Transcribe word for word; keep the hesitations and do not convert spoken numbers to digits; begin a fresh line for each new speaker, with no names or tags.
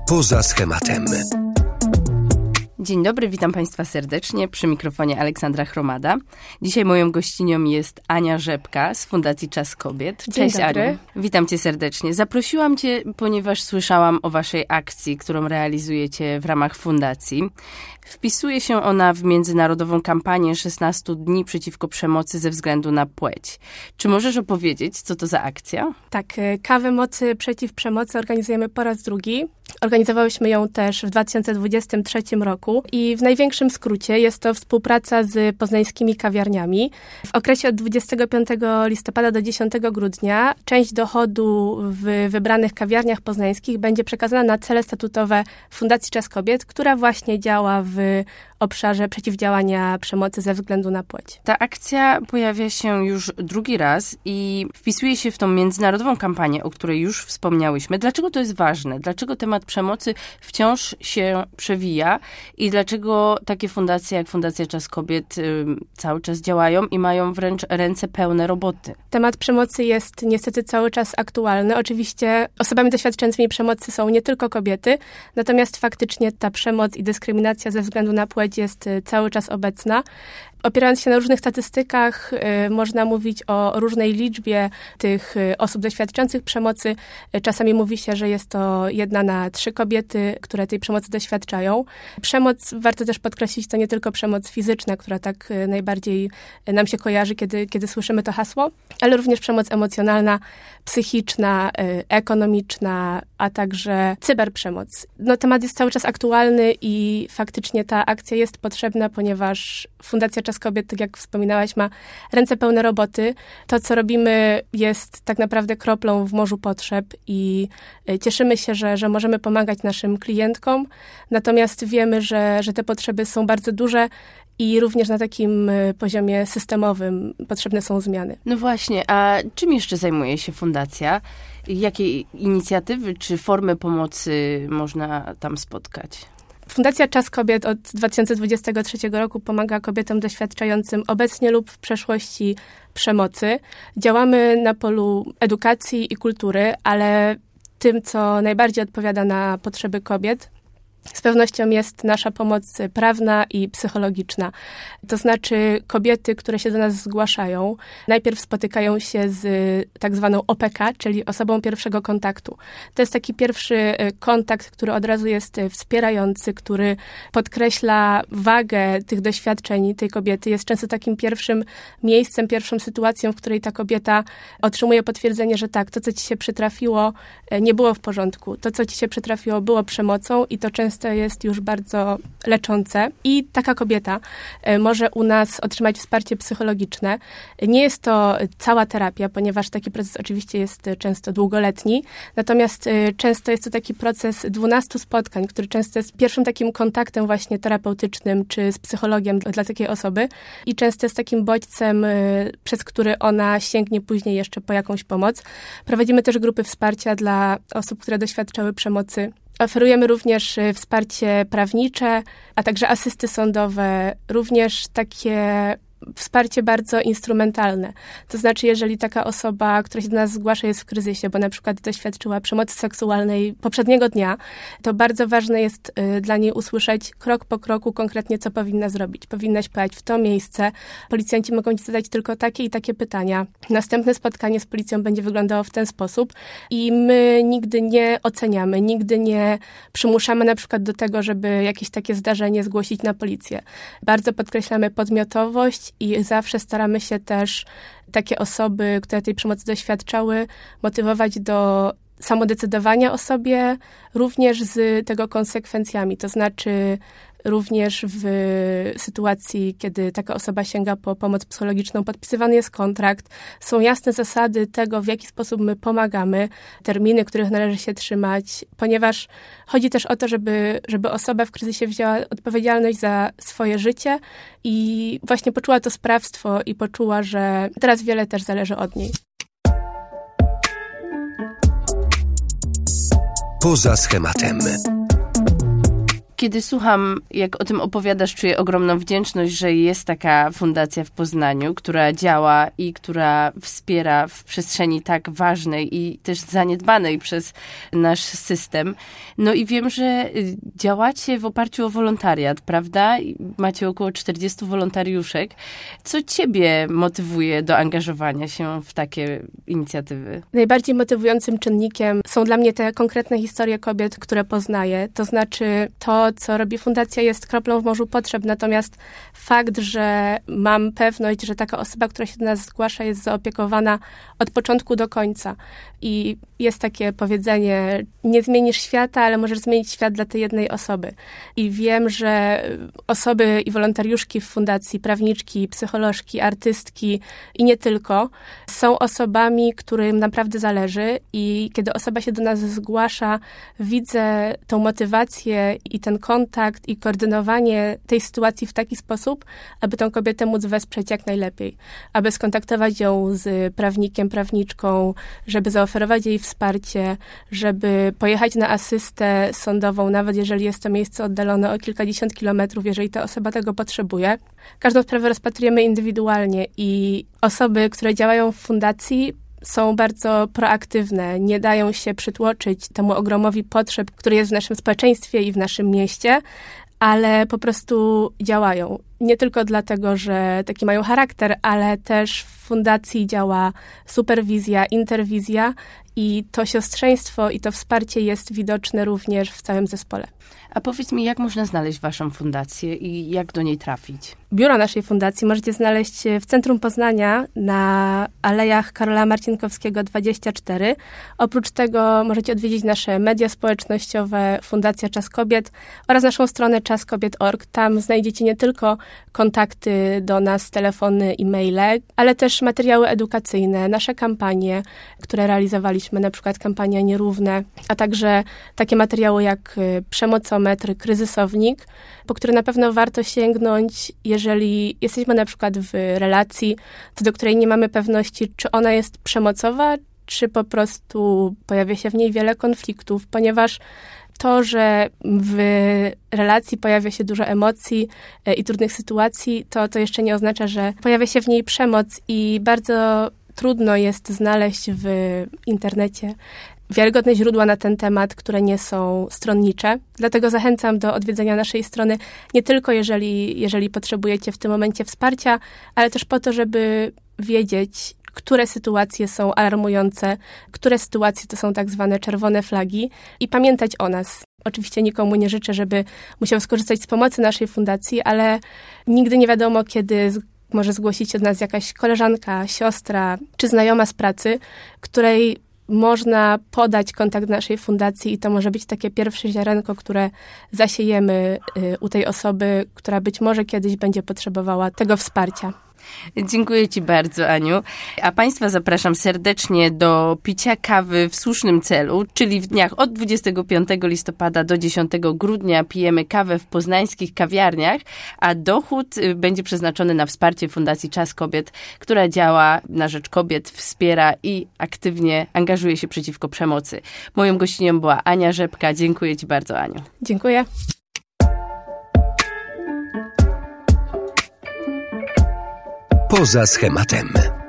Poza schematem.
Dzień dobry, witam Państwa serdecznie. Przy mikrofonie Aleksandra Chromada. Dzisiaj moją gościnią jest Ania Rzepka z Fundacji Czas Kobiet.
Dzień
Cześć
dobry.
Aniu. Witam Cię serdecznie. Zaprosiłam Cię, ponieważ słyszałam o Waszej akcji, którą realizujecie w ramach fundacji. Wpisuje się ona w międzynarodową kampanię szesnaście dni przeciwko przemocy ze względu na płeć. Czy możesz opowiedzieć, co to za akcja?
Tak, Kawę Mocy przeciw przemocy organizujemy po raz drugi. Organizowałyśmy ją też w dwa tysiące dwudziestym trzecim roku i w największym skrócie jest to współpraca z poznańskimi kawiarniami. W okresie od dwudziestego piątego listopada do dziesiątego grudnia część dochodu w wybranych kawiarniach poznańskich będzie przekazana na cele statutowe Fundacji Czas Kobiet, która właśnie działa w obszarze przeciwdziałania przemocy ze względu na płeć.
Ta akcja pojawia się już drugi raz i wpisuje się w tą międzynarodową kampanię, o której już wspomniałyśmy. Dlaczego to jest ważne? Dlaczego temat przemocy wciąż się przewija i dlaczego takie fundacje jak Fundacja Czas Kobiet y, cały czas działają i mają wręcz ręce pełne roboty?
Temat przemocy jest niestety cały czas aktualny. Oczywiście osobami doświadczającymi przemocy są nie tylko kobiety, natomiast faktycznie ta przemoc i dyskryminacja ze względu na płeć jest cały czas obecna. Opierając się na różnych statystykach, y, można mówić o różnej liczbie tych y, osób doświadczających przemocy. Y, czasami mówi się, że jest to jedna na trzy kobiety, które tej przemocy doświadczają. Przemoc, warto też podkreślić, to nie tylko przemoc fizyczna, która tak y, najbardziej y, nam się kojarzy, kiedy, kiedy słyszymy to hasło, ale również przemoc emocjonalna, psychiczna, y, ekonomiczna, a także cyberprzemoc. No, temat jest cały czas aktualny i faktycznie ta akcja jest potrzebna, ponieważ Fundacja Czas Kobiet, tak jak wspominałaś, ma ręce pełne roboty. To, co robimy, jest tak naprawdę kroplą w morzu potrzeb i cieszymy się, że, że możemy pomagać naszym klientkom, natomiast wiemy, że, że te potrzeby są bardzo duże i również na takim poziomie systemowym potrzebne są zmiany.
No właśnie, a czym jeszcze zajmuje się fundacja? Jakie inicjatywy czy formy pomocy można tam spotkać?
Fundacja Czas Kobiet od dwa tysiące dwudziestego trzeciego roku pomaga kobietom doświadczającym obecnie lub w przeszłości przemocy. Działamy na polu edukacji i kultury, ale tym, co najbardziej odpowiada na potrzeby kobiet, z pewnością jest nasza pomoc prawna i psychologiczna. To znaczy kobiety, które się do nas zgłaszają, najpierw spotykają się z tak zwaną O P K, czyli osobą pierwszego kontaktu. To jest taki pierwszy kontakt, który od razu jest wspierający, który podkreśla wagę tych doświadczeń tej kobiety. Jest często takim pierwszym miejscem, pierwszą sytuacją, w której ta kobieta otrzymuje potwierdzenie, że tak, to, co ci się przytrafiło, nie było w porządku. To, co ci się przytrafiło, było przemocą i to często to jest już bardzo leczące i taka kobieta może u nas otrzymać wsparcie psychologiczne. Nie jest to cała terapia, ponieważ taki proces oczywiście jest często długoletni, natomiast często jest to taki proces dwunastu spotkań, który często jest pierwszym takim kontaktem właśnie terapeutycznym czy z psychologiem dla takiej osoby i często jest takim bodźcem, przez który ona sięgnie później jeszcze po jakąś pomoc. Prowadzimy też grupy wsparcia dla osób, które doświadczały przemocy. Oferujemy również wsparcie prawnicze, a także asysty sądowe, również takie wsparcie bardzo instrumentalne. To znaczy, jeżeli taka osoba, która się do nas zgłasza, jest w kryzysie, bo na przykład doświadczyła przemocy seksualnej poprzedniego dnia, to bardzo ważne jest y, dla niej usłyszeć krok po kroku konkretnie, co powinna zrobić. Powinnaś pojechać w to miejsce. Policjanci mogą ci zadać tylko takie i takie pytania. Następne spotkanie z policją będzie wyglądało w ten sposób i my nigdy nie oceniamy, nigdy nie przymuszamy na przykład do tego, żeby jakieś takie zdarzenie zgłosić na policję. Bardzo podkreślamy podmiotowość i zawsze staramy się też takie osoby, które tej przemocy doświadczały, motywować do samodecydowania o sobie, również z tego konsekwencjami. To znaczy również w sytuacji, kiedy taka osoba sięga po pomoc psychologiczną, podpisywany jest kontrakt, są jasne zasady tego, w jaki sposób my pomagamy, terminy, których należy się trzymać, ponieważ chodzi też o to, żeby, żeby osoba w kryzysie wzięła odpowiedzialność za swoje życie i właśnie poczuła to sprawstwo i poczuła, że teraz wiele też zależy od niej.
Poza schematem.
Kiedy słucham, jak o tym opowiadasz, czuję ogromną wdzięczność, że jest taka fundacja w Poznaniu, która działa i która wspiera w przestrzeni tak ważnej i też zaniedbanej przez nasz system. No i wiem, że działacie w oparciu o wolontariat, prawda? Macie około czterdziestu wolontariuszek. Co ciebie motywuje do angażowania się w takie inicjatywy?
Najbardziej motywującym czynnikiem są dla mnie te konkretne historie kobiet, które poznaję. To znaczy to, co robi fundacja, jest kroplą w morzu potrzeb, natomiast fakt, że mam pewność, że taka osoba, która się do nas zgłasza, jest zaopiekowana od początku do końca. I jest takie powiedzenie, nie zmienisz świata, ale możesz zmienić świat dla tej jednej osoby. I wiem, że osoby i wolontariuszki w fundacji, prawniczki, psycholożki, artystki i nie tylko, są osobami, którym naprawdę zależy i kiedy osoba się do nas zgłasza, widzę tą motywację i ten kontakt i koordynowanie tej sytuacji w taki sposób, aby tę kobietę móc wesprzeć jak najlepiej. Aby skontaktować ją z prawnikiem, prawniczką, żeby zaoferować jej wsparcie, żeby pojechać na asystę sądową, nawet jeżeli jest to miejsce oddalone o kilkadziesiąt kilometrów, jeżeli ta osoba tego potrzebuje. Każdą sprawę rozpatrujemy indywidualnie i osoby, które działają w fundacji, są bardzo proaktywne, nie dają się przytłoczyć temu ogromowi potrzeb, który jest w naszym społeczeństwie i w naszym mieście, ale po prostu działają. Nie tylko dlatego, że taki mają charakter, ale też w fundacji działa superwizja, interwizja i to siostrzeństwo i to wsparcie jest widoczne również w całym zespole.
A powiedz mi, jak można znaleźć waszą fundację i jak do niej trafić?
Biuro naszej fundacji możecie znaleźć w centrum Poznania na Alejach Karola Marcinkowskiego dwadzieścia cztery. Oprócz tego możecie odwiedzić nasze media społecznościowe, Fundacja Czas Kobiet oraz naszą stronę czas kobiet kropka org. Tam znajdziecie nie tylko kontakty do nas, telefony, e-maile, ale też materiały edukacyjne, nasze kampanie, które realizowaliśmy, na przykład kampania Nierówne, a także takie materiały jak przemocometr, kryzysownik, po które na pewno warto sięgnąć, jeżeli jesteśmy na przykład w relacji, co do której nie mamy pewności, czy ona jest przemocowa, czy po prostu pojawia się w niej wiele konfliktów, ponieważ to, że w relacji pojawia się dużo emocji i trudnych sytuacji, to, to jeszcze nie oznacza, że pojawia się w niej przemoc i bardzo trudno jest znaleźć w internecie wiarygodne źródła na ten temat, które nie są stronnicze. Dlatego zachęcam do odwiedzenia naszej strony nie tylko jeżeli, jeżeli potrzebujecie w tym momencie wsparcia, ale też po to, żeby wiedzieć, które sytuacje są alarmujące, które sytuacje to są tak zwane czerwone flagi i pamiętać o nas. Oczywiście nikomu nie życzę, żeby musiał skorzystać z pomocy naszej fundacji, ale nigdy nie wiadomo, kiedy może zgłosić od nas jakaś koleżanka, siostra czy znajoma z pracy, której można podać kontakt naszej fundacji i to może być takie pierwsze ziarenko, które zasiejemy u tej osoby, która być może kiedyś będzie potrzebowała tego wsparcia.
Dziękuję ci bardzo, Aniu. A państwa zapraszam serdecznie do picia kawy w słusznym celu, czyli w dniach od dwudziestego piątego listopada do dziesiątego grudnia pijemy kawę w poznańskich kawiarniach, a dochód będzie przeznaczony na wsparcie Fundacji Czas Kobiet, która działa na rzecz kobiet, wspiera i aktywnie angażuje się przeciwko przemocy. Moją gościnią była Ania Rzepka. Dziękuję ci bardzo, Aniu.
Dziękuję.
Poza schematem.